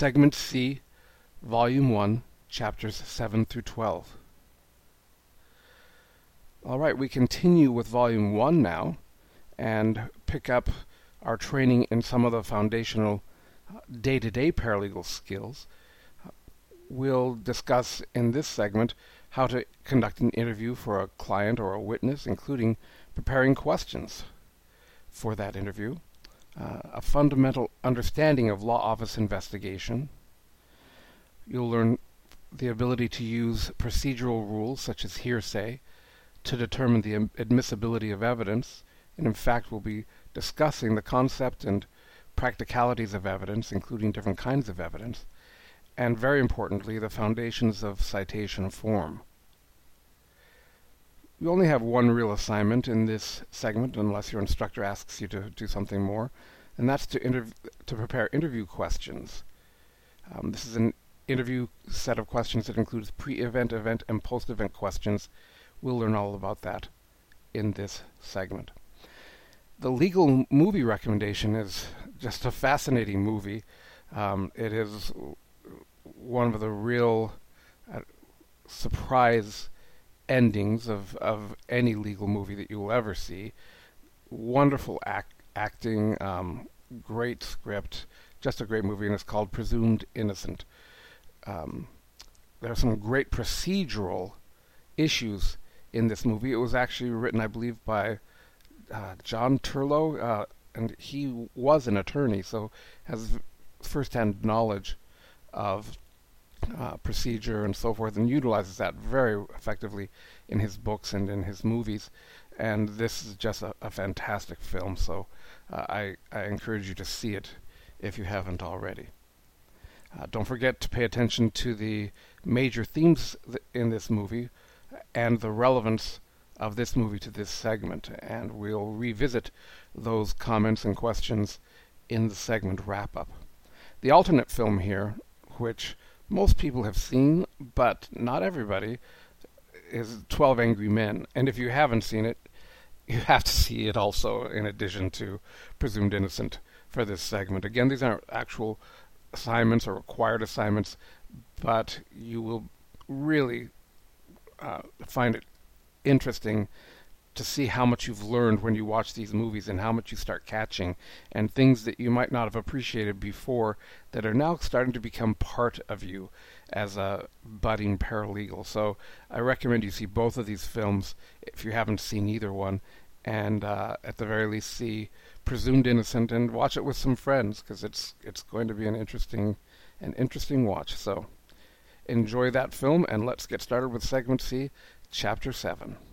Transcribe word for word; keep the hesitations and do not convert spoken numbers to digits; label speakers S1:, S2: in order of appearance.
S1: Segment C, Volume one, Chapters seven through twelve. All right, we continue with Volume one now and pick up our training in some of the foundational day-to-day paralegal skills. We'll discuss in this segment how to conduct an interview for a client or a witness, including preparing questions for that interview, uh, a fundamental understanding of law office investigation. You'll learn the ability to use procedural rules such as hearsay to determine the admissibility of evidence, and in fact we'll be discussing the concept and practicalities of evidence, including different kinds of evidence, and very importantly, the foundations of citation form. You only have one real assignment in this segment, unless your instructor asks you to do something more, and that's to, interv- to prepare interview questions. Um, this is an interview set of questions that includes pre-event, event, and post-event questions. We'll learn all about that in this segment. The legal movie recommendation is just a fascinating movie. Um, it is one of the real uh, surprise endings of, of any legal movie that you will ever see. Wonderful act, acting, um, great script, just a great movie, and it's called Presumed Innocent. Um, there are some great procedural issues in this movie. It was actually written, I believe, by uh, John Turlough, uh, and he was an attorney, so has first-hand knowledge of uh, procedure and so forth, and utilizes that very effectively in his books and in his movies. And this is just a, a fantastic film, so uh, I, I encourage you to see it if you haven't already. Uh, don't forget to pay attention to the major themes th- in this movie and the relevance of this movie to this segment, and we'll revisit those comments and questions in the segment wrap-up. The alternate film here, which most people have seen, but not everybody, is twelve Angry Men, and if you haven't seen it, you have to see it also in addition to Presumed Innocent for this segment. Again, these aren't actual assignments or required assignments, but you will really uh, find it interesting to see how much you've learned when you watch these movies and how much you start catching, and things that you might not have appreciated before that are now starting to become part of you as a budding paralegal. So I recommend you see both of these films if you haven't seen either one, and uh, at the very least see Presumed Innocent and watch it with some friends, because it's it's going to be an interesting an interesting watch. So enjoy that film, and let's get started with Segment C, Chapter seven.